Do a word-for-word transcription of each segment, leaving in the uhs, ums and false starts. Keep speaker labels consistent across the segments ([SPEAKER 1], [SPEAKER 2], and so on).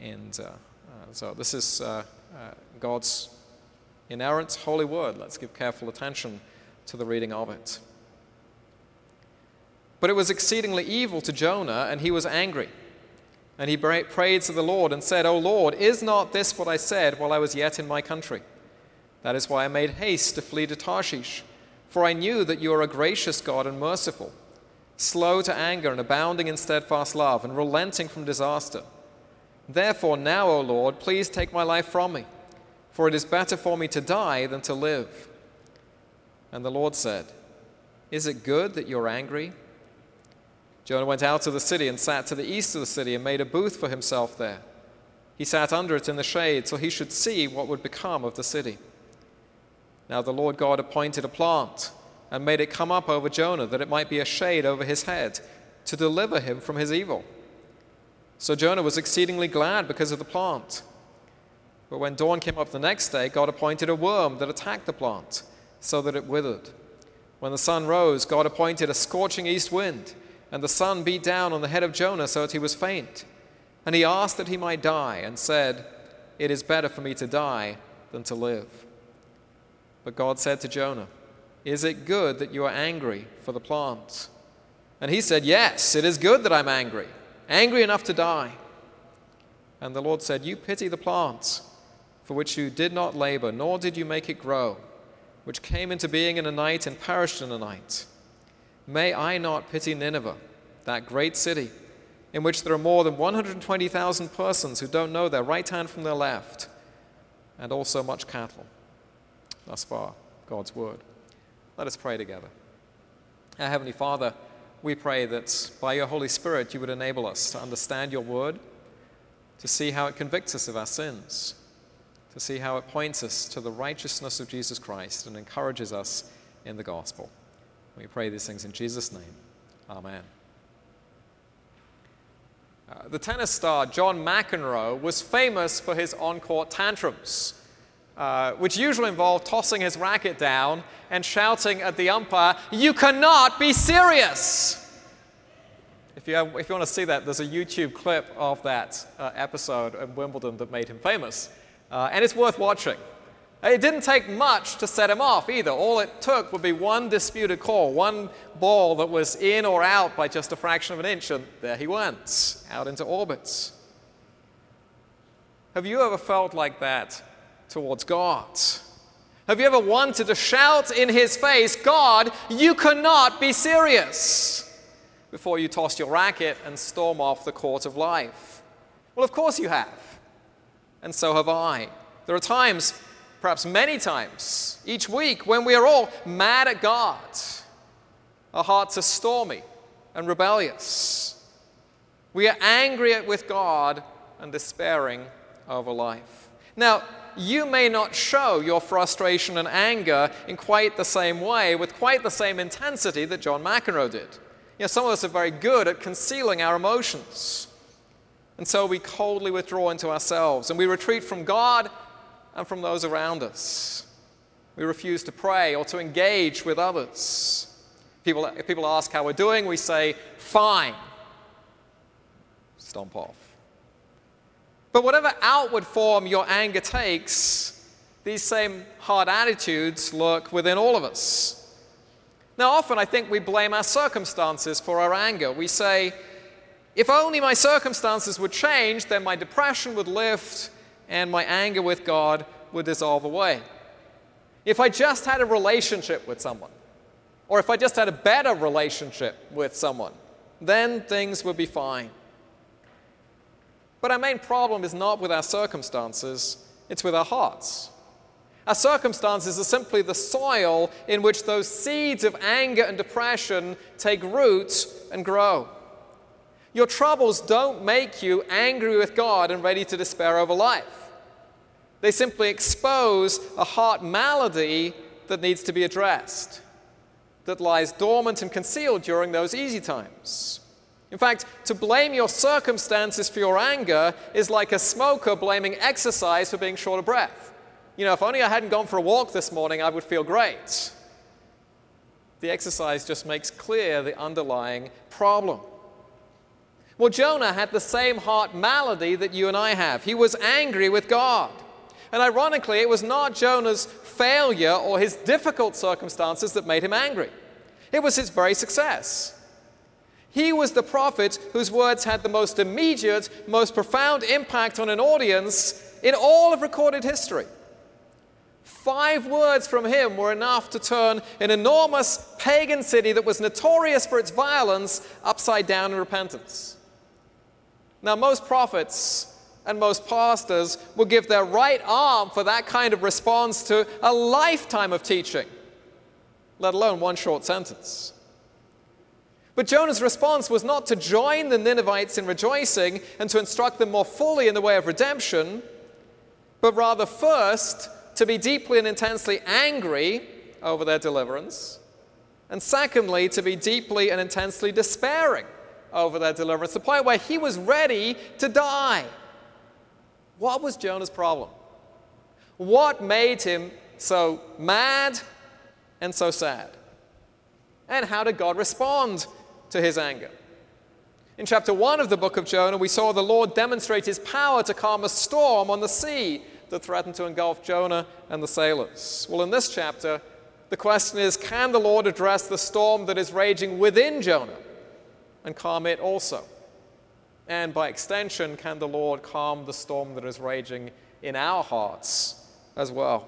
[SPEAKER 1] And uh, uh, so this is uh, uh, God's inerrant holy word. Let's give careful attention to the reading of it. But it was exceedingly evil to Jonah, and he was angry. And he prayed to the Lord and said, O Lord, is not this what I said while I was yet in my country? That is why I made haste to flee to Tarshish, for I knew that you are a gracious God and merciful, slow to anger and abounding in steadfast love, and relenting from disaster. Therefore now, O Lord, please take my life from me, for it is better for me to die than to live. And the Lord said, Is it good that you're angry? Jonah went out of the city and sat to the east of the city and made a booth for himself there. He sat under it in the shade till he should see what would become of the city. Now the Lord God appointed a plant and made it come up over Jonah, that it might be a shade over his head, to deliver him from his evil. So Jonah was exceedingly glad because of the plant. But when dawn came up the next day, God appointed a worm that attacked the plant, so that it withered. When the sun rose, God appointed a scorching east wind, and the sun beat down on the head of Jonah so that he was faint. And he asked that he might die, and said, It is better for me to die than to live. But God said to Jonah, Is it good that you are angry for the plant? And he said, Yes, it is good that I'm angry, angry enough to die. And the Lord said, You pity the plant, for which you did not labor, nor did you make it grow, which came into being in a night and perished in a night. May I not pity Nineveh, that great city, in which there are more than one hundred twenty thousand persons who don't know their right hand from their left, and also much cattle. Thus far, God's word. Let us pray together. Our Heavenly Father, we pray that by your Holy Spirit you would enable us to understand your word, to see how it convicts us of our sins, to see how it points us to the righteousness of Jesus Christ and encourages us in the gospel. We pray these things in Jesus' name. Amen. Uh, the tennis star John McEnroe was famous for his on-court tantrums, uh, which usually involved tossing his racket down and shouting at the umpire, "You cannot be serious!" If you, have, if you want to see that, there's a YouTube clip of that uh, episode at Wimbledon that made him famous, uh, and it's worth watching. It didn't take much to set him off either. All it took would be one disputed call, one ball that was in or out by just a fraction of an inch, and there he went, out into orbit. Have you ever felt like that towards God? Have you ever wanted to shout in his face, "God, you cannot be serious," before you toss your racket and storm off the court of life? Well, of course you have. And so have I. There are times, perhaps many times, each week when we are all mad at God. Our hearts are stormy and rebellious. We are angry with God and despairing over life. Now, you may not show your frustration and anger in quite the same way, with quite the same intensity that John McEnroe did. You know, some of us are very good at concealing our emotions. And so we coldly withdraw into ourselves, and we retreat from God and from those around us. We refuse to pray or to engage with others. People, if people ask how we're doing, we say, "Fine." Stomp off. But whatever outward form your anger takes, these same hard attitudes lurk within all of us. Now, often I think we blame our circumstances for our anger. We say, if only my circumstances would change, then my depression would lift and my anger with God would dissolve away. If I just had a relationship with someone, or if I just had a better relationship with someone, then things would be fine. But our main problem is not with our circumstances, it's with our hearts. Our circumstances are simply the soil in which those seeds of anger and depression take root and grow. Your troubles don't make you angry with God and ready to despair over life. They simply expose a heart malady that needs to be addressed, that lies dormant and concealed during those easy times. In fact, to blame your circumstances for your anger is like a smoker blaming exercise for being short of breath. You know, if only I hadn't gone for a walk this morning, I would feel great. The exercise just makes clear the underlying problem. Well, Jonah had the same heart malady that you and I have. He was angry with God. And ironically, it was not Jonah's failure or his difficult circumstances that made him angry. It was his very success. He was the prophet whose words had the most immediate, most profound impact on an audience in all of recorded history. Five words from him were enough to turn an enormous pagan city that was notorious for its violence upside down in repentance. Now, most prophets and most pastors will give their right arm for that kind of response to a lifetime of teaching, let alone one short sentence. But Jonah's response was not to join the Ninevites in rejoicing and to instruct them more fully in the way of redemption, but rather first to be deeply and intensely angry over their deliverance, and secondly, to be deeply and intensely despairing over their deliverance, to the point where he was ready to die. What was Jonah's problem? What made him so mad and so sad? And how did God respond to his anger? In chapter one of the book of Jonah, we saw the Lord demonstrate his power to calm a storm on the sea that threatened to engulf Jonah and the sailors. Well, in this chapter, the question is, can the Lord address the storm that is raging within Jonah and calm it also? And by extension, can the Lord calm the storm that is raging in our hearts as well?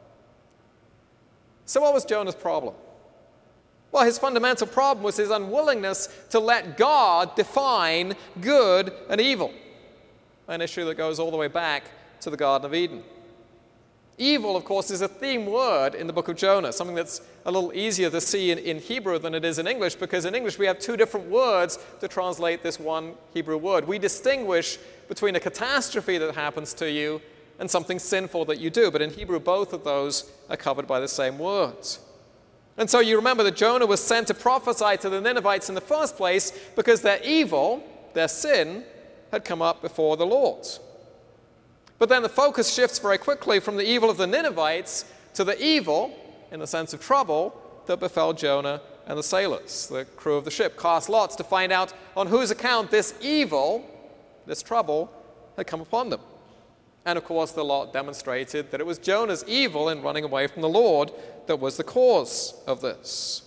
[SPEAKER 1] So what was Jonah's problem? Well, his fundamental problem was his unwillingness to let God define good and evil, an issue that goes all the way back to the Garden of Eden. Evil, of course, is a theme word in the book of Jonah, something that's a little easier to see in, in Hebrew than it is in English, because in English we have two different words to translate this one Hebrew word. We distinguish between a catastrophe that happens to you and something sinful that you do, but in Hebrew both of those are covered by the same words. And so you remember that Jonah was sent to prophesy to the Ninevites in the first place because their evil, their sin, had come up before the Lord. But then the focus shifts very quickly from the evil of the Ninevites to the evil, in the sense of trouble, that befell Jonah and the sailors. The crew of the ship cast lots to find out on whose account this evil, this trouble, had come upon them. And of course, the lot demonstrated that it was Jonah's evil in running away from the Lord that was the cause of this.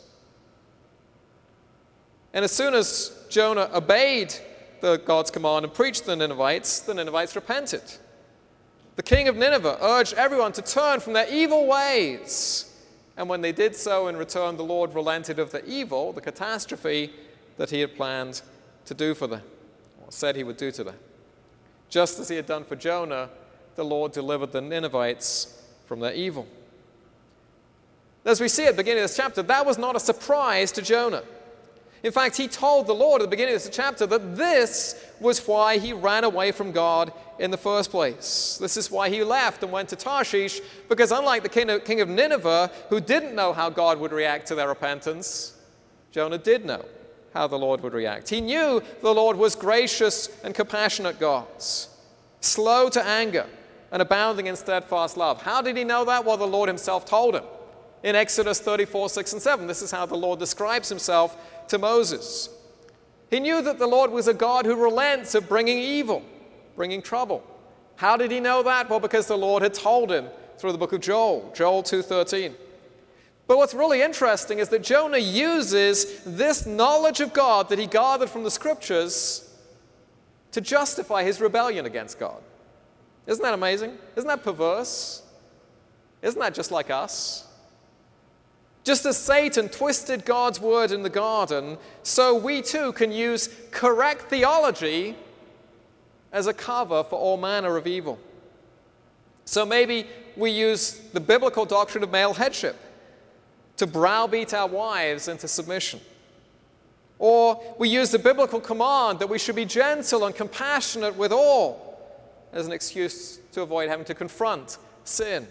[SPEAKER 1] And as soon as Jonah obeyed the God's command and preached to the Ninevites, the Ninevites repented. The king of Nineveh urged everyone to turn from their evil ways. And when they did so, in return, the Lord relented of the evil, the catastrophe that he had planned to do for them, or said he would do to them. Just as he had done for Jonah, the Lord delivered the Ninevites from their evil. As we see at the beginning of this chapter, that was not a surprise to Jonah. In fact, he told the Lord at the beginning of this chapter that this was why he ran away from God in the first place. This is why he left and went to Tarshish, because unlike the king of, king of Nineveh, who didn't know how God would react to their repentance, Jonah did know how the Lord would react. He knew the Lord was gracious and compassionate God, slow to anger and abounding in steadfast love. How did he know that? Well, the Lord himself told him. In Exodus thirty-four, six and seven, this is how the Lord describes himself to Moses. He knew that the Lord was a God who relents of bringing evil, bringing trouble. How did he know that? Well, because the Lord had told him through the book of Joel, Joel two thirteen. But what's really interesting is that Jonah uses this knowledge of God that he gathered from the scriptures to justify his rebellion against God. Isn't that amazing? Isn't that perverse? Isn't that just like us? Just as Satan twisted God's word in the garden, so we too can use correct theology as a cover for all manner of evil. So maybe we use the biblical doctrine of male headship to browbeat our wives into submission. Or we use the biblical command that we should be gentle and compassionate with all as an excuse to avoid having to confront sin.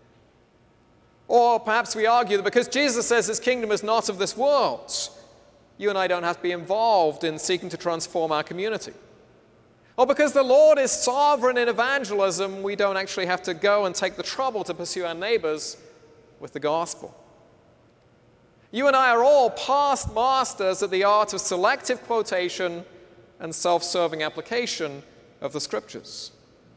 [SPEAKER 1] Or perhaps we argue that because Jesus says his kingdom is not of this world, you and I don't have to be involved in seeking to transform our community. Or because the Lord is sovereign in evangelism, we don't actually have to go and take the trouble to pursue our neighbors with the gospel. You and I are all past masters at the art of selective quotation and self-serving application of the Scriptures.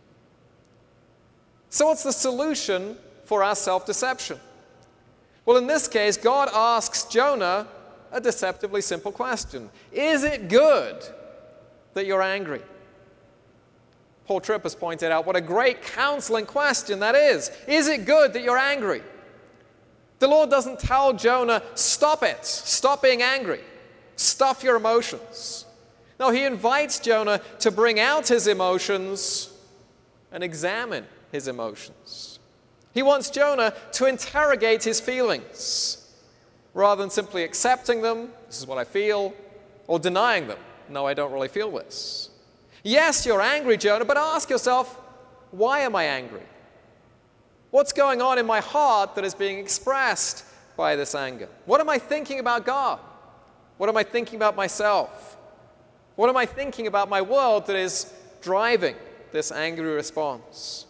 [SPEAKER 1] So what's the solution for our self-deception? Well, in this case, God asks Jonah a deceptively simple question. Is it good that you're angry? Paul Tripp has pointed out what a great counseling question that is. Is it good that you're angry? The Lord doesn't tell Jonah, stop it, stop being angry, stuff your emotions. No, he invites Jonah to bring out his emotions and examine his emotions. He wants Jonah to interrogate his feelings rather than simply accepting them, this is what I feel, or denying them, no, I don't really feel this. Yes, you're angry, Jonah, but ask yourself, why am I angry? What's going on in my heart that is being expressed by this anger? What am I thinking about God? What am I thinking about myself? What am I thinking about my world that is driving this angry response?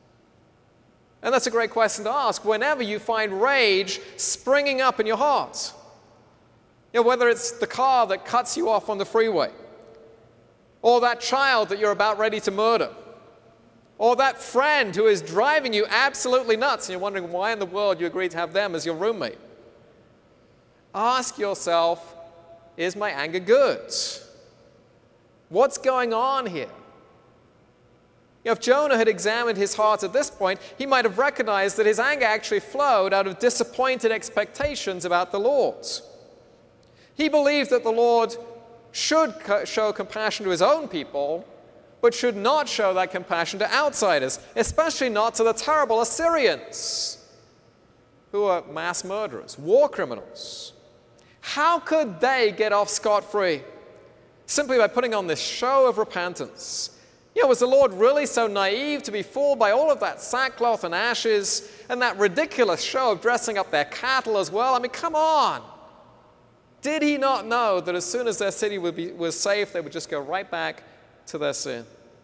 [SPEAKER 1] And that's a great question to ask whenever you find rage springing up in your heart. You know, whether it's the car that cuts you off on the freeway, or that child that you're about ready to murder, or that friend who is driving you absolutely nuts and you're wondering why in the world you agreed to have them as your roommate. Ask yourself, is my anger good? What's going on here? You know, if Jonah had examined his heart at this point, he might have recognized that his anger actually flowed out of disappointed expectations about the Lord. He believed that the Lord should co- show compassion to his own people, but should not show that compassion to outsiders, especially not to the terrible Assyrians, who are mass murderers, war criminals. How could they get off scot-free? Simply by putting on this show of repentance. You know, was the Lord really so naive to be fooled by all of that sackcloth and ashes and that ridiculous show of dressing up their cattle as well? I mean, come on. Did he not know that as soon as their city would be, was safe, they would just go right back to their sin?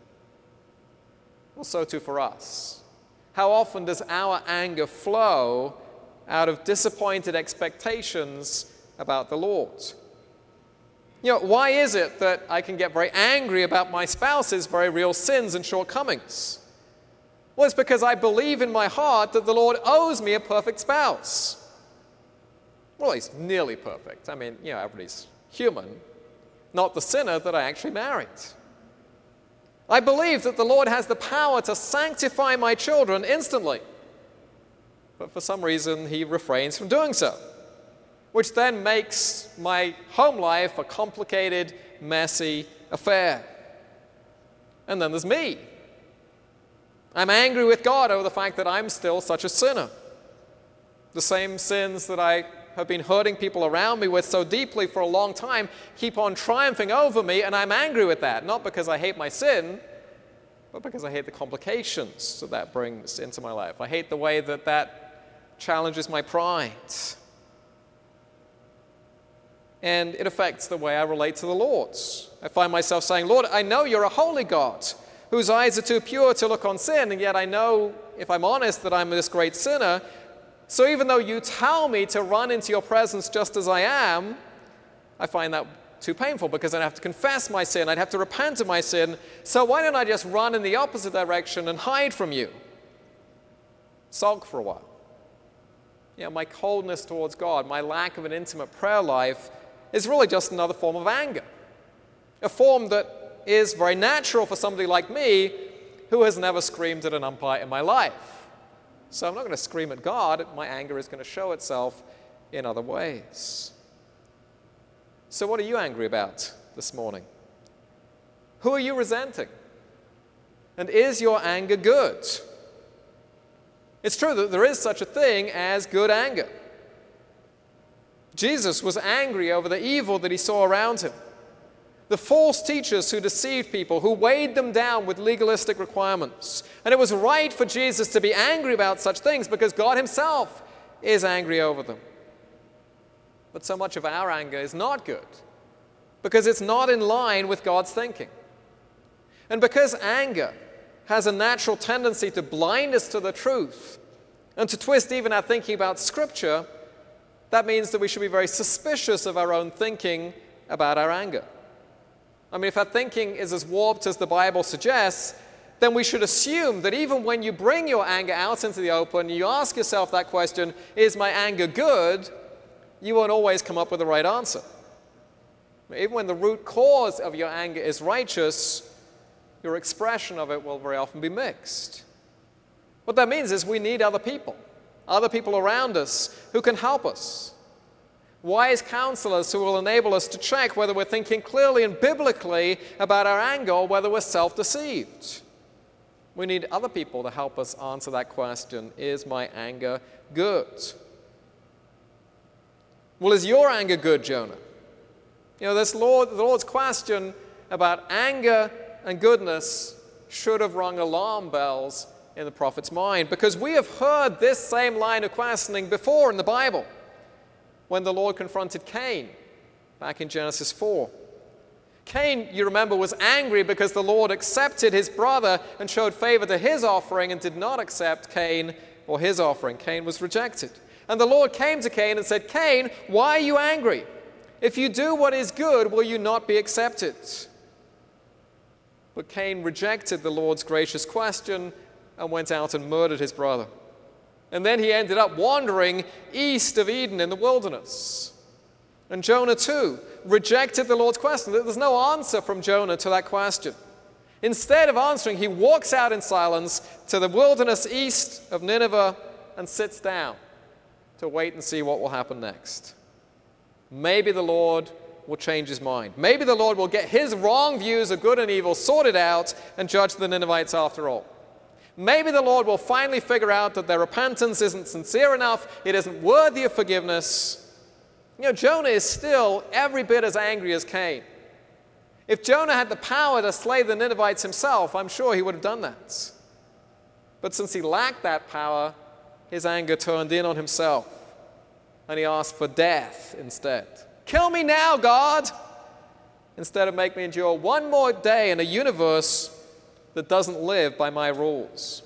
[SPEAKER 1] Well, so too for us. How often does our anger flow out of disappointed expectations about the Lord? You know, why is it that I can get very angry about my spouse's very real sins and shortcomings? Well, it's because I believe in my heart that the Lord owes me a perfect spouse. Well, he's nearly perfect. I mean, you know, everybody's human, not the sinner that I actually married. I believe that the Lord has the power to sanctify my children instantly, but for some reason he refrains from doing so, which then makes my home life a complicated, messy affair. And then there's me. I'm angry with God over the fact that I'm still such a sinner. The same sins that I have been hurting people around me with so deeply for a long time keep on triumphing over me, and I'm angry with that, not because I hate my sin, but because I hate the complications that that brings into my life. I hate the way that that challenges my pride. And it affects the way I relate to the Lord. I find myself saying, Lord, I know you're a holy God whose eyes are too pure to look on sin, and yet I know, if I'm honest, that I'm this great sinner. So even though you tell me to run into your presence just as I am, I find that too painful because I'd have to confess my sin, I'd have to repent of my sin. So why don't I just run in the opposite direction and hide from you? Sulk for a while. You know, my coldness towards God, my lack of an intimate prayer life is really just another form of anger. A form that is very natural for somebody like me who has never screamed at an umpire in my life. So I'm not going to scream at God. My anger is going to show itself in other ways. So what are you angry about this morning? Who are you resenting? And is your anger good? It's true that there is such a thing as good anger. Jesus was angry over the evil that he saw around him. The false teachers who deceived people, who weighed them down with legalistic requirements. And it was right for Jesus to be angry about such things because God himself is angry over them. But so much of our anger is not good because it's not in line with God's thinking. And because anger has a natural tendency to blind us to the truth and to twist even our thinking about Scripture, that means that we should be very suspicious of our own thinking about our anger. I mean, if our thinking is as warped as the Bible suggests, then we should assume that even when you bring your anger out into the open, you ask yourself that question, is my anger good? You won't always come up with the right answer. Even when the root cause of your anger is righteous, your expression of it will very often be mixed. What that means is we need other people, other people around us who can help us. Wise counselors who will enable us to check whether we're thinking clearly and biblically about our anger or whether we're self-deceived. We need other people to help us answer that question, is my anger good? Well, is your anger good, Jonah? You know, this Lord, the Lord's question about anger and goodness should have rung alarm bells in the prophet's mind, because we have heard this same line of questioning before in the Bible when the Lord confronted Cain back in Genesis four. Cain, you remember, was angry because the Lord accepted his brother and showed favor to his offering and did not accept Cain or his offering. Cain was rejected. And the Lord came to Cain and said, Cain, why are you angry? If you do what is good, will you not be accepted? But Cain rejected the Lord's gracious question and went out and murdered his brother. And then he ended up wandering east of Eden in the wilderness. And Jonah, too, rejected the Lord's question. There's no answer from Jonah to that question. Instead of answering, he walks out in silence to the wilderness east of Nineveh and sits down to wait and see what will happen next. Maybe the Lord will change his mind. Maybe the Lord will get his wrong views of good and evil sorted out and judge the Ninevites after all. Maybe the Lord will finally figure out that their repentance isn't sincere enough, it isn't worthy of forgiveness. You know, Jonah is still every bit as angry as Cain. If Jonah had the power to slay the Ninevites himself, I'm sure he would have done that. But since he lacked that power, his anger turned in on himself, and he asked for death instead. Kill me now, God, instead of make me endure one more day in a universe that doesn't live by my rules.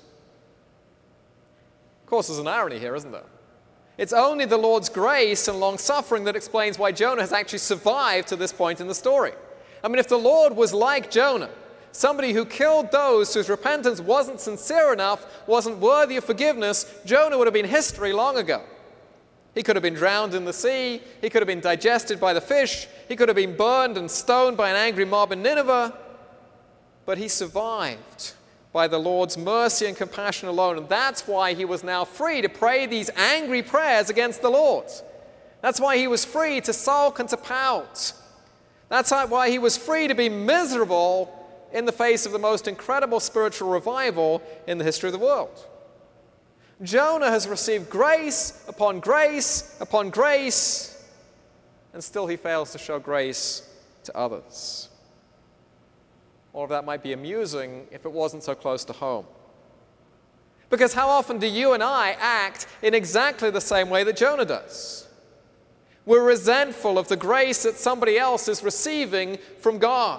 [SPEAKER 1] Of course, there's an irony here, isn't there? It's only the Lord's grace and long-suffering that explains why Jonah has actually survived to this point in the story. I mean, if the Lord was like Jonah, somebody who killed those whose repentance wasn't sincere enough, wasn't worthy of forgiveness, Jonah would have been history long ago. He could have been drowned in the sea, he could have been digested by the fish, he could have been burned and stoned by an angry mob in Nineveh, but he survived by the Lord's mercy and compassion alone. And that's why he was now free to pray these angry prayers against the Lord. That's why he was free to sulk and to pout. That's why he was free to be miserable in the face of the most incredible spiritual revival in the history of the world. Jonah has received grace upon grace upon grace, and still he fails to show grace to others. All of that might be amusing if it wasn't so close to home. Because how often do you and I act in exactly the same way that Jonah does? We're resentful of the grace that somebody else is receiving from God.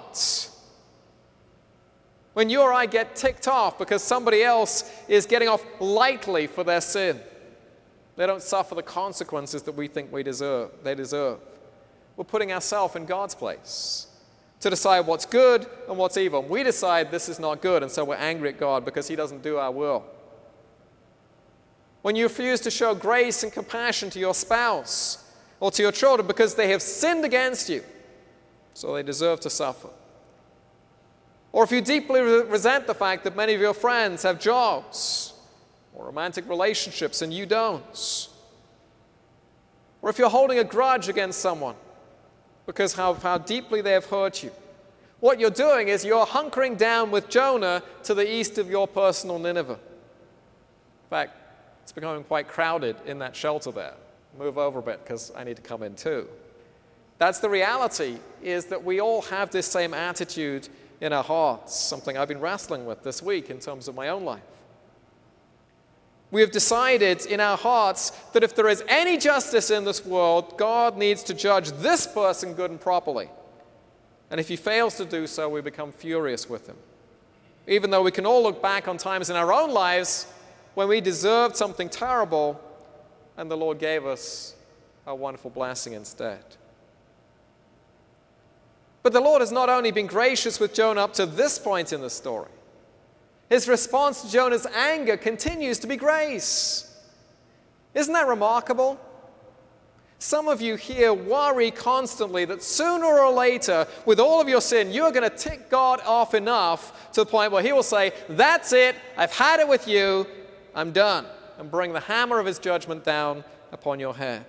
[SPEAKER 1] When you or I get ticked off because somebody else is getting off lightly for their sin, they don't suffer the consequences that we think we deserve, they deserve. We're putting ourselves in God's place to decide what's good and what's evil. We decide this is not good, and so we're angry at God because he doesn't do our will. When you refuse to show grace and compassion to your spouse or to your children because they have sinned against you, so they deserve to suffer. Or if you deeply resent the fact that many of your friends have jobs or romantic relationships and you don't. Or if you're holding a grudge against someone because how, how deeply they have hurt you. What you're doing is you're hunkering down with Jonah to the east of your personal Nineveh. In fact, it's becoming quite crowded in that shelter there. Move over a bit because I need to come in too. That's the reality, is that we all have this same attitude in our hearts, something I've been wrestling with this week in terms of my own life. We have decided in our hearts that if there is any justice in this world, God needs to judge this person good and properly. And if he fails to do so, we become furious with him. Even though we can all look back on times in our own lives when we deserved something terrible and the Lord gave us a wonderful blessing instead. But the Lord has not only been gracious with Jonah up to this point in the story. His response to Jonah's anger continues to be grace. Isn't that remarkable? Some of you here worry constantly that sooner or later, with all of your sin, you're going to tick God off enough to the point where he will say, that's it, I've had it with you, I'm done, and bring the hammer of his judgment down upon your head.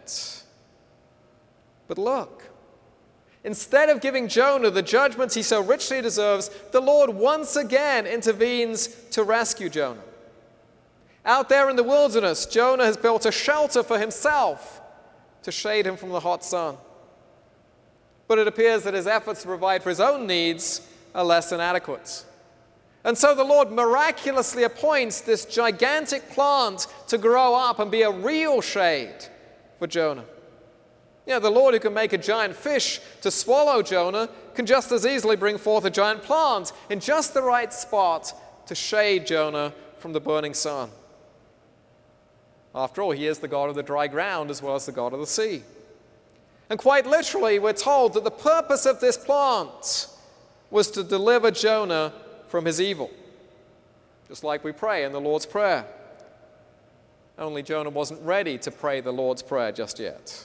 [SPEAKER 1] But look, instead of giving Jonah the judgment he so richly deserves, the Lord once again intervenes to rescue Jonah. Out there in the wilderness, Jonah has built a shelter for himself to shade him from the hot sun. But it appears that his efforts to provide for his own needs are less than adequate. And so the Lord miraculously appoints this gigantic plant to grow up and be a real shade for Jonah. You know, the Lord who can make a giant fish to swallow Jonah can just as easily bring forth a giant plant in just the right spot to shade Jonah from the burning sun. After all, he is the God of the dry ground as well as the God of the sea. And quite literally, we're told that the purpose of this plant was to deliver Jonah from his evil, just like we pray in the Lord's Prayer. Only Jonah wasn't ready to pray the Lord's Prayer just yet.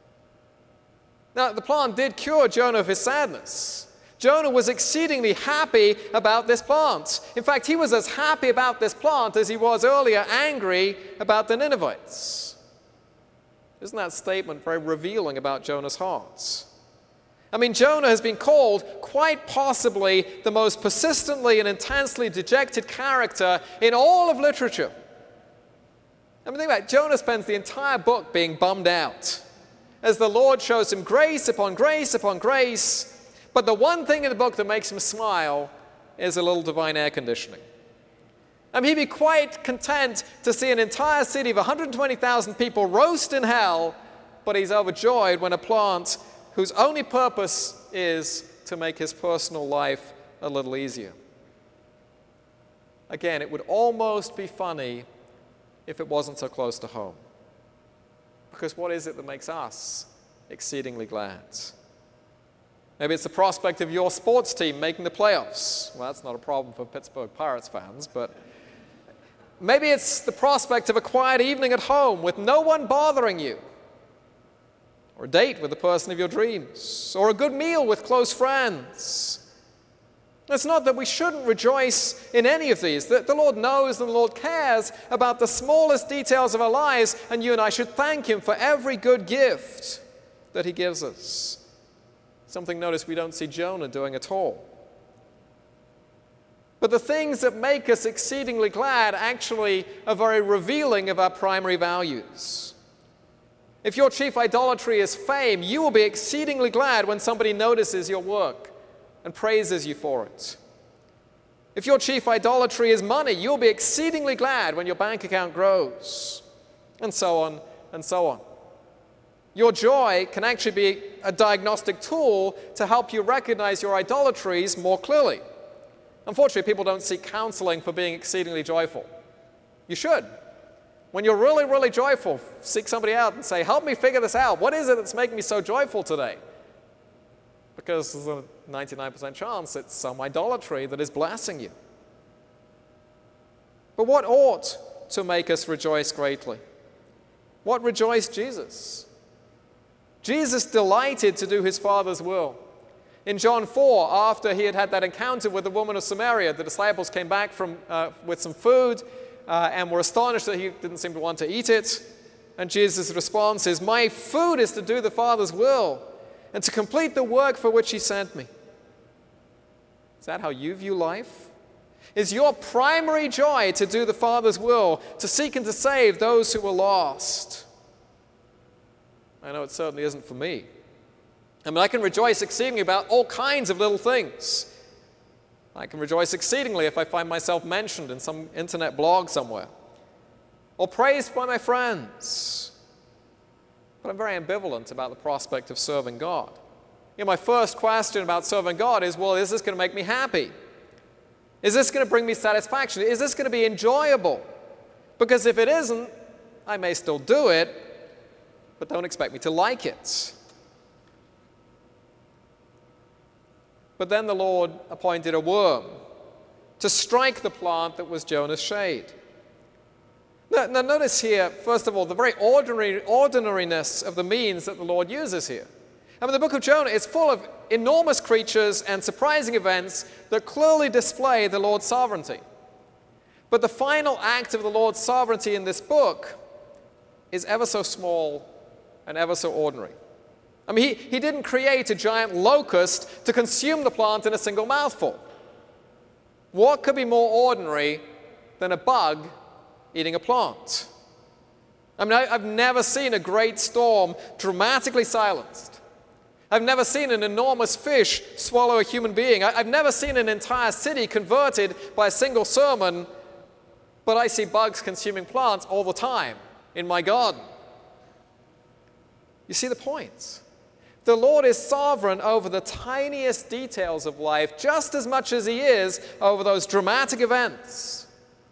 [SPEAKER 1] Now, the plant did cure Jonah of his sadness. Jonah was exceedingly happy about this plant. In fact, he was as happy about this plant as he was earlier angry about the Ninevites. Isn't that statement very revealing about Jonah's heart? I mean, Jonah has been called quite possibly the most persistently and intensely dejected character in all of literature. I mean, think about it. Jonah spends the entire book being bummed out as the Lord shows him grace upon grace upon grace. But the one thing in the book that makes him smile is a little divine air conditioning. I mean, he'd be quite content to see an entire city of one hundred twenty thousand people roast in hell, but he's overjoyed when a plant whose only purpose is to make his personal life a little easier. Again, it would almost be funny if it wasn't so close to home. Because what is it that makes us exceedingly glad? Maybe it's the prospect of your sports team making the playoffs. Well, that's not a problem for Pittsburgh Pirates fans, but maybe it's the prospect of a quiet evening at home with no one bothering you, or a date with the person of your dreams, or a good meal with close friends. It's not that we shouldn't rejoice in any of these. The, the Lord knows and the Lord cares about the smallest details of our lives, and you and I should thank him for every good gift that he gives us. Something, notice, we don't see Jonah doing at all. But the things that make us exceedingly glad actually are very revealing of our primary values. If your chief idolatry is fame, you will be exceedingly glad when somebody notices your work and praises you for it. If your chief idolatry is money, you'll be exceedingly glad when your bank account grows, and so on and so on. Your joy can actually be a diagnostic tool to help you recognize your idolatries more clearly. Unfortunately, people don't seek counseling for being exceedingly joyful. You should. When you're really, really joyful, seek somebody out and say, help me figure this out. What is it that's making me so joyful today? Because there's a ninety-nine percent chance it's some idolatry that is blessing you. But what ought to make us rejoice greatly? What rejoiced Jesus? Jesus delighted to do his Father's will. In John four, after he had had that encounter with the woman of Samaria, the disciples came back from, uh, with some food uh, and were astonished that he didn't seem to want to eat it. And Jesus' response is, my food is to do the Father's will and to complete the work for which he sent me. Is that how you view life? Is your primary joy to do the Father's will, to seek and to save those who were lost? I know it certainly isn't for me. I mean, I can rejoice exceedingly about all kinds of little things. I can rejoice exceedingly if I find myself mentioned in some internet blog somewhere, or praised by my friends. But I'm very ambivalent about the prospect of serving God. You know, my first question about serving God is, well, is this going to make me happy? Is this going to bring me satisfaction? Is this going to be enjoyable? Because if it isn't, I may still do it, but don't expect me to like it. But then the Lord appointed a worm to strike the plant that was Jonah's shade. Now, now notice here, first of all, the very ordinary, ordinariness of the means that the Lord uses here. I mean, the book of Jonah is full of enormous creatures and surprising events that clearly display the Lord's sovereignty. But the final act of the Lord's sovereignty in this book is ever so small and ever so ordinary. I mean, he, he didn't create a giant locust to consume the plant in a single mouthful. What could be more ordinary than a bug eating a plant? I mean, I, I've never seen a great storm dramatically silenced. I've never seen an enormous fish swallow a human being. I, I've never seen an entire city converted by a single sermon, but I see bugs consuming plants all the time in my garden. You see the point? The Lord is sovereign over the tiniest details of life just as much as he is over those dramatic events.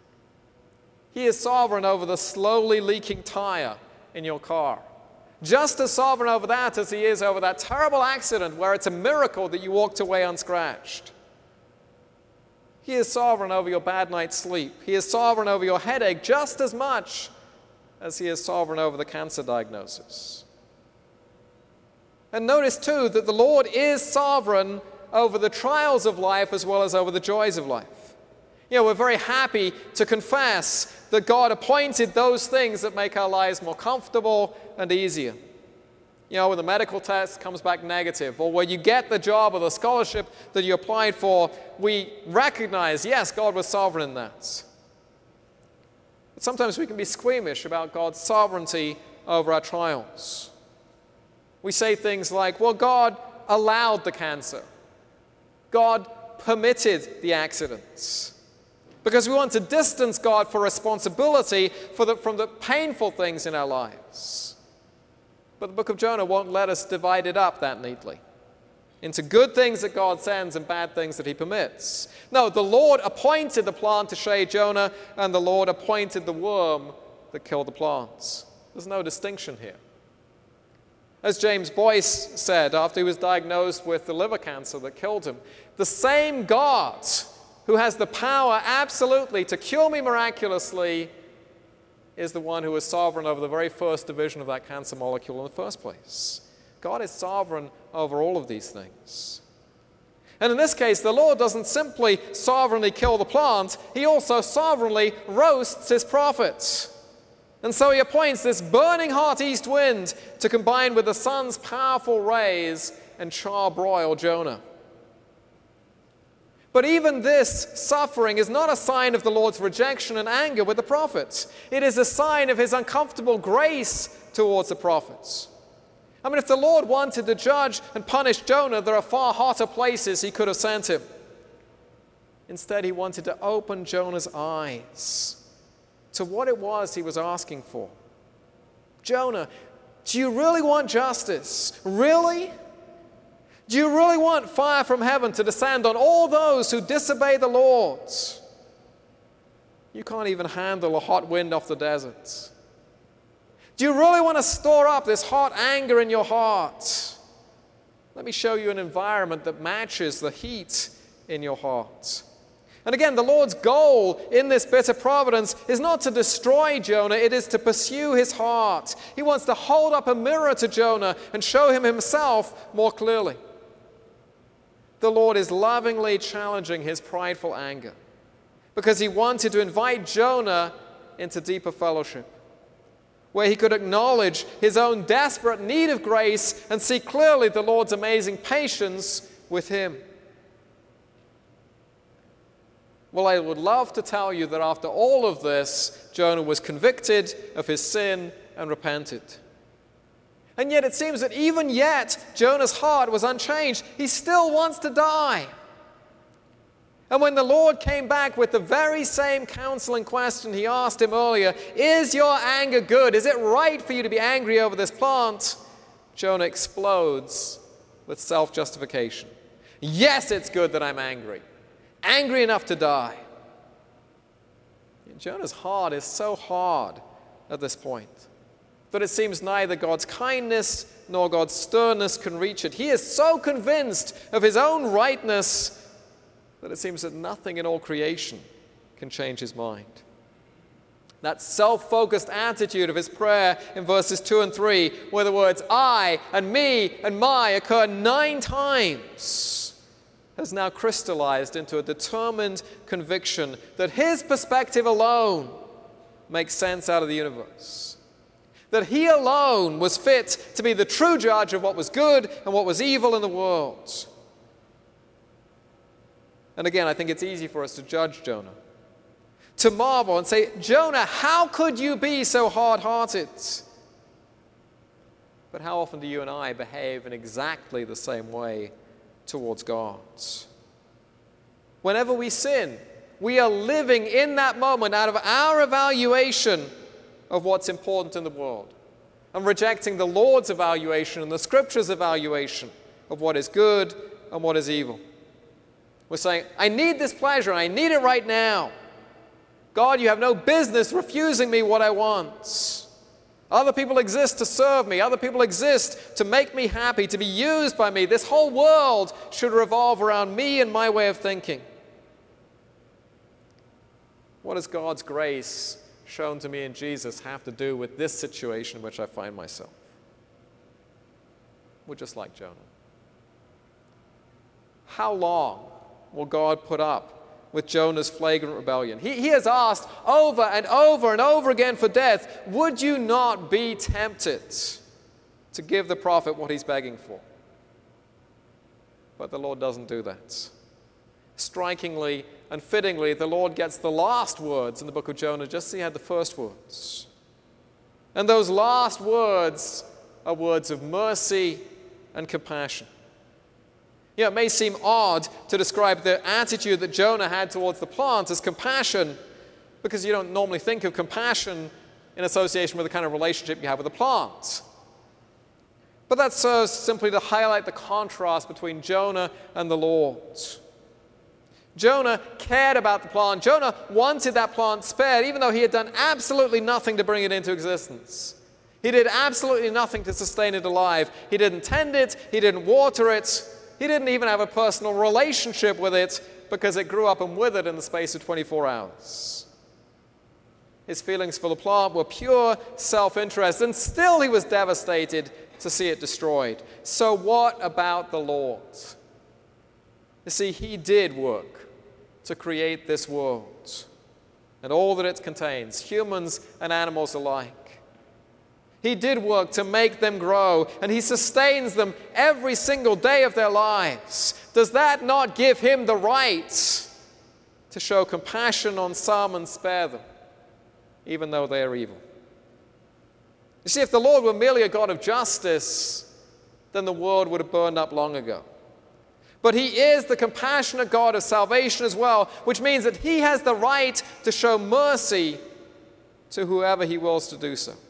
[SPEAKER 1] He is sovereign over the slowly leaking tire in your car. Just as sovereign over that as he is over that terrible accident where it's a miracle that you walked away unscratched. He is sovereign over your bad night's sleep. He is sovereign over your headache just as much as he is sovereign over the cancer diagnosis. And notice too that the Lord is sovereign over the trials of life as well as over the joys of life. You know, we're very happy to confess that God appointed those things that make our lives more comfortable and easier. You know, when the medical test comes back negative, or when you get the job or the scholarship that you applied for, we recognize, yes, God was sovereign in that. But sometimes we can be squeamish about God's sovereignty over our trials. We say things like, well, God allowed the cancer. God permitted the accidents. Because we want to distance God for responsibility for the, from the painful things in our lives. But the book of Jonah won't let us divide it up that neatly into good things that God sends and bad things that he permits. No, the Lord appointed the plant to shade Jonah, and the Lord appointed the worm that killed the plants. There's no distinction here. As James Boyce said after he was diagnosed with the liver cancer that killed him, the same God who has the power absolutely to cure me miraculously is the one who is sovereign over the very first division of that cancer molecule in the first place. God is sovereign over all of these things. And in this case, the Lord doesn't simply sovereignly kill the plant, he also sovereignly roasts his prophets. And so he appoints this burning hot east wind to combine with the sun's powerful rays and charbroil Jonah. But even this suffering is not a sign of the Lord's rejection and anger with the prophets. It is a sign of his uncomfortable grace towards the prophets. I mean, if the Lord wanted to judge and punish Jonah, there are far hotter places he could have sent him. Instead, he wanted to open Jonah's eyes to what it was he was asking for. Jonah, do you really want justice? Really? Do you really want fire from heaven to descend on all those who disobey the Lord? You can't even handle a hot wind off the desert. Do you really want to store up this hot anger in your heart? Let me show you an environment that matches the heat in your heart. And again, the Lord's goal in this bitter providence is not to destroy Jonah, it is to pursue his heart. He wants to hold up a mirror to Jonah and show him himself more clearly. The Lord is lovingly challenging his prideful anger because he wanted to invite Jonah into deeper fellowship, where he could acknowledge his own desperate need of grace and see clearly the Lord's amazing patience with him. Well, I would love to tell you that after all of this, Jonah was convicted of his sin and repented. And yet it seems that even yet, Jonah's heart was unchanged. He still wants to die. And when the Lord came back with the very same counseling question he asked him earlier, is your anger good? Is it right for you to be angry over this plant? Jonah explodes with self-justification. Yes, it's good that I'm angry. Angry enough to die. Jonah's heart is so hard at this point. that it seems neither God's kindness nor God's sternness can reach it. He is so convinced of his own rightness that it seems that nothing in all creation can change his mind. That self-focused attitude of his prayer in verses two and three, where the words I and me and my occur nine times, has now crystallized into a determined conviction that his perspective alone makes sense out of the universe. That he alone was fit to be the true judge of what was good and what was evil in the world. And again, I think it's easy for us to judge Jonah, to marvel and say, Jonah, how could you be so hard-hearted? But how often do you and I behave in exactly the same way towards God? Whenever we sin, we are living in that moment out of our evaluation of what's important in the world and rejecting the Lord's evaluation and the Scripture's evaluation of what is good and what is evil. We're saying, I need this pleasure, I need it right now. God, you have no business refusing me what I want. Other people exist to serve me. Other people exist to make me happy, to be used by me. This whole world should revolve around me and my way of thinking. What does God's grace shown to me in Jesus have to do with this situation in which I find myself? We're just like Jonah. How long will God put up with Jonah's flagrant rebellion? He, he has asked over and over and over again for death. Would you not be tempted to give the prophet what he's begging for? But the Lord doesn't do that. Strikingly and fittingly, the Lord gets the last words in the book of Jonah just as he had the first words. And those last words are words of mercy and compassion. You know, it may seem odd to describe the attitude that Jonah had towards the plant as compassion, because you don't normally think of compassion in association with the kind of relationship you have with a plant. But that serves simply to highlight the contrast between Jonah and the Lord. Jonah cared about the plant. Jonah wanted that plant spared, even though he had done absolutely nothing to bring it into existence. He did absolutely nothing to sustain it alive. He didn't tend it. He didn't water it. He didn't even have a personal relationship with it because it grew up and withered in the space of twenty-four hours. His feelings for the plant were pure self-interest, and still he was devastated to see it destroyed. So what about the Lord? You see, he did work to create this world and all that it contains, humans and animals alike. He did work to make them grow, and he sustains them every single day of their lives. Does that not give him the right to show compassion on some and spare them, even though they are evil? You see, if the Lord were merely a God of justice, then the world would have burned up long ago. But he is the compassionate God of salvation as well, which means that he has the right to show mercy to whoever he wills to do so.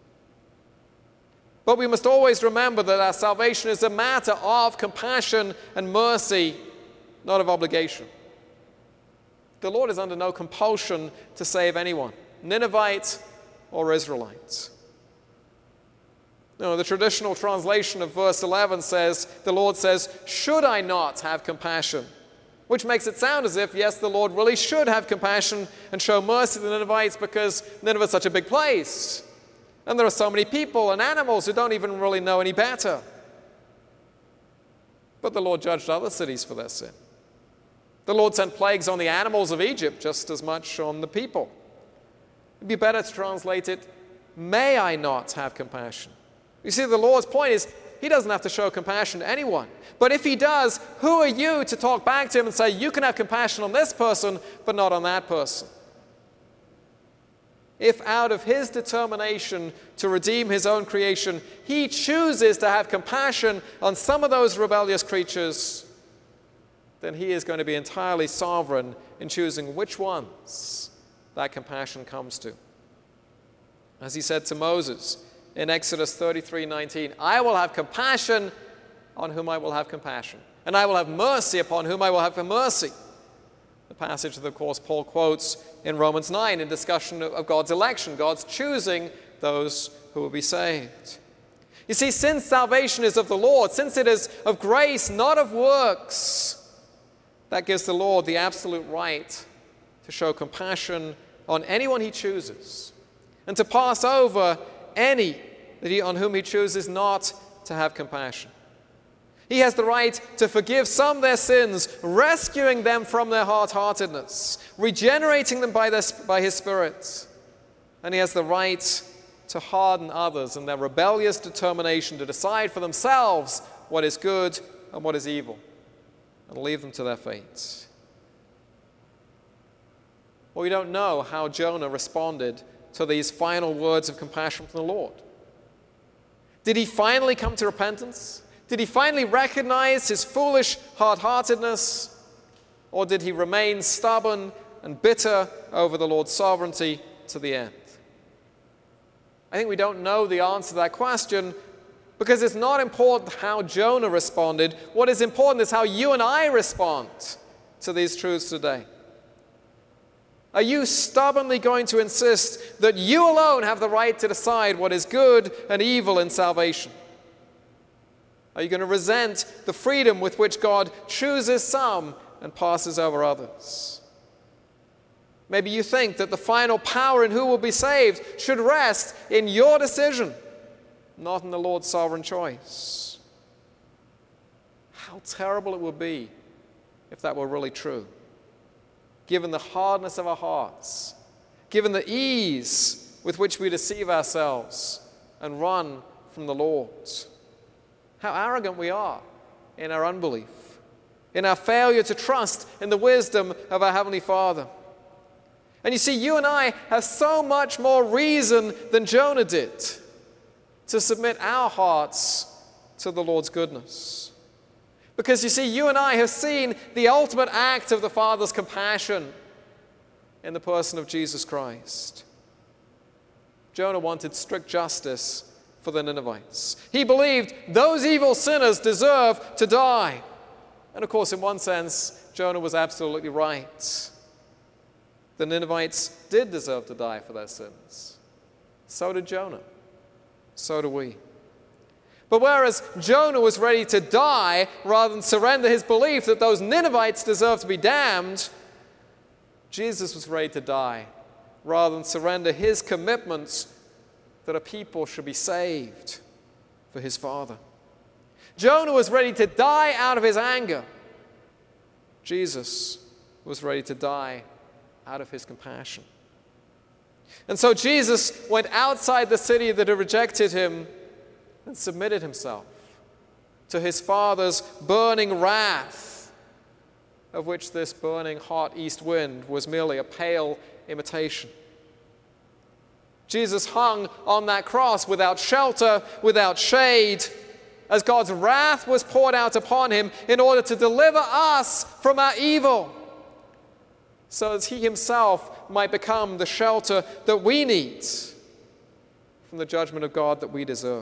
[SPEAKER 1] But we must always remember that our salvation is a matter of compassion and mercy, not of obligation. The Lord is under no compulsion to save anyone, Ninevite or Israelite. No, the traditional translation of verse eleven says, the Lord says, should I not have compassion? Which makes it sound as if, yes, the Lord really should have compassion and show mercy to the Ninevites because Nineveh is such a big place. And there are so many people and animals who don't even really know any better. But the Lord judged other cities for their sin. The Lord sent plagues on the animals of Egypt just as much on the people. It'd be better to translate it, may I not have compassion? You see, the Lord's point is, he doesn't have to show compassion to anyone. But if he does, who are you to talk back to him and say, you can have compassion on this person, but not on that person? If out of his determination to redeem his own creation, he chooses to have compassion on some of those rebellious creatures, then he is going to be entirely sovereign in choosing which ones that compassion comes to. As he said to Moses in Exodus thirty-three nineteen, I will have compassion on whom I will have compassion, and I will have mercy upon whom I will have mercy. The passage that, of course, Paul quotes in Romans nine in discussion of God's election, God's choosing those who will be saved. You see, since salvation is of the Lord, since it is of grace, not of works, that gives the Lord the absolute right to show compassion on anyone he chooses and to pass over any that he, on whom he chooses not to have compassion. He has the right to forgive some their sins, rescuing them from their hard-heartedness, regenerating them by, their, by his Spirit. And he has the right to harden others in their rebellious determination to decide for themselves what is good and what is evil, and leave them to their fate. Well, we don't know how Jonah responded to these final words of compassion from the Lord. Did he finally come to repentance? Did he finally recognize his foolish hard-heartedness? Or did he remain stubborn and bitter over the Lord's sovereignty to the end? I think we don't know the answer to that question because it's not important how Jonah responded. What is important is how you and I respond to these truths today. Are you stubbornly going to insist that you alone have the right to decide what is good and evil in salvation? Are you going to resent the freedom with which God chooses some and passes over others? Maybe you think that the final power in who will be saved should rest in your decision, not in the Lord's sovereign choice. How terrible it would be if that were really true. Given the hardness of our hearts, given the ease with which we deceive ourselves and run from the Lord. How arrogant we are in our unbelief, in our failure to trust in the wisdom of our Heavenly Father. And you see, you and I have so much more reason than Jonah did to submit our hearts to the Lord's goodness. Because you see, you and I have seen the ultimate act of the Father's compassion in the person of Jesus Christ. Jonah wanted strict justice for the Ninevites. He believed those evil sinners deserve to die. And of course, in one sense, Jonah was absolutely right. The Ninevites did deserve to die for their sins. So did Jonah. So do we. But whereas Jonah was ready to die rather than surrender his belief that those Ninevites deserved to be damned, Jesus was ready to die rather than surrender his commitments that a people should be saved for his Father. Jonah was ready to die out of his anger. Jesus was ready to die out of his compassion. And so Jesus went outside the city that had rejected him and submitted himself to his Father's burning wrath, of which this burning hot east wind was merely a pale imitation. Jesus hung on that cross without shelter, without shade, as God's wrath was poured out upon him in order to deliver us from our evil, so that he himself might become the shelter that we need from the judgment of God that we deserve.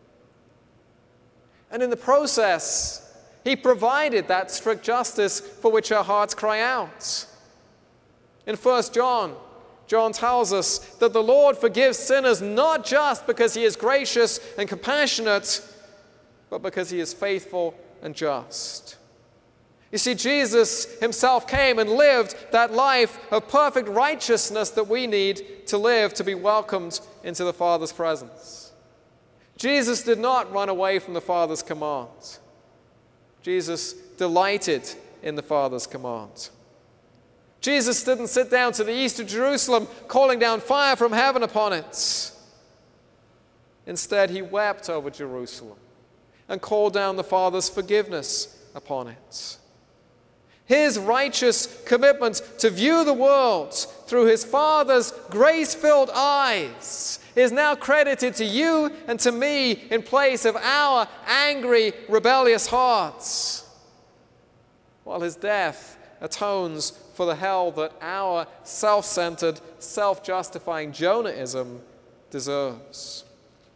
[SPEAKER 1] And in the process, he provided that strict justice for which our hearts cry out. In First John, John tells us that the Lord forgives sinners not just because he is gracious and compassionate, but because he is faithful and just. You see, Jesus himself came and lived that life of perfect righteousness that we need to live to be welcomed into the Father's presence. Jesus did not run away from the Father's command. Jesus delighted in the Father's command. Jesus didn't sit down to the east of Jerusalem calling down fire from heaven upon it. Instead, he wept over Jerusalem and called down the Father's forgiveness upon it. His righteous commitment to view the world through his Father's grace-filled eyes is now credited to you and to me in place of our angry, rebellious hearts, while his death atones for the hell that our self-centered, self-justifying Jonahism deserves.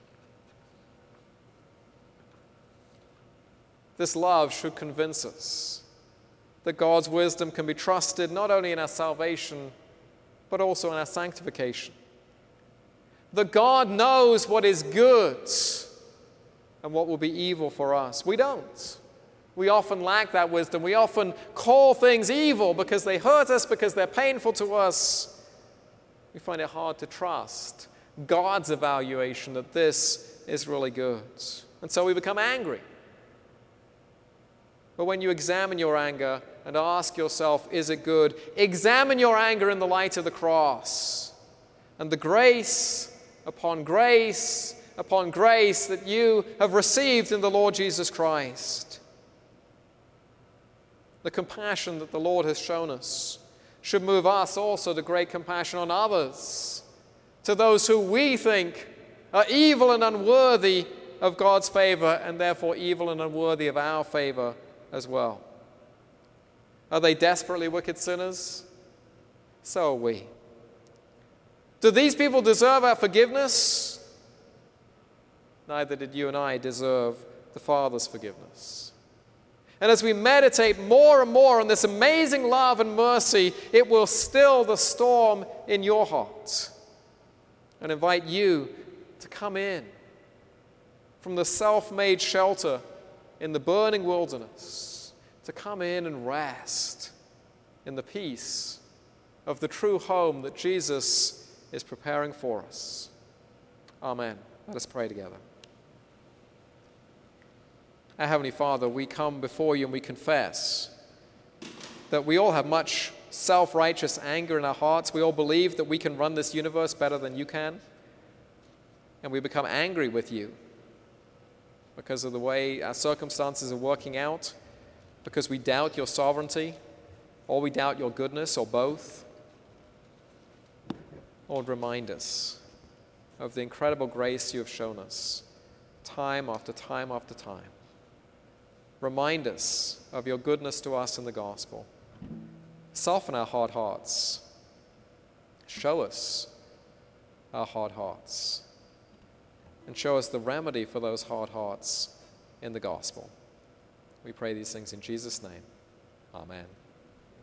[SPEAKER 1] This love should convince us that God's wisdom can be trusted not only in our salvation, but also in our sanctification. that God knows what is good and what will be evil for us. We don't. We often lack that wisdom. We often call things evil because they hurt us, because they're painful to us. We find it hard to trust God's evaluation that this is really good. And so we become angry. But when you examine your anger and ask yourself, is it good? Examine your anger in the light of the cross and the grace upon grace upon grace that you have received in the Lord Jesus Christ. The compassion that the Lord has shown us should move us also to great compassion on others, to those who we think are evil and unworthy of God's favor, and therefore evil and unworthy of our favor as well. Are they desperately wicked sinners? So are we. Do these people deserve our forgiveness? Neither did you and I deserve the Father's forgiveness. And as we meditate more and more on this amazing love and mercy, it will still the storm in your heart and invite you to come in from the self-made shelter in the burning wilderness, to come in and rest in the peace of the true home that Jesus is preparing for us. Amen. Let us pray together. Our Heavenly Father, we come before you and we confess that we all have much self-righteous anger in our hearts. We all believe that we can run this universe better than you can. And we become angry with you because of the way our circumstances are working out, because we doubt your sovereignty, or we doubt your goodness, or both. Lord, remind us of the incredible grace you have shown us time after time after time. Remind us of your goodness to us in the gospel. Soften our hard hearts. Show us our hard hearts. And show us the remedy for those hard hearts in the gospel. We pray these things in Jesus' name. Amen.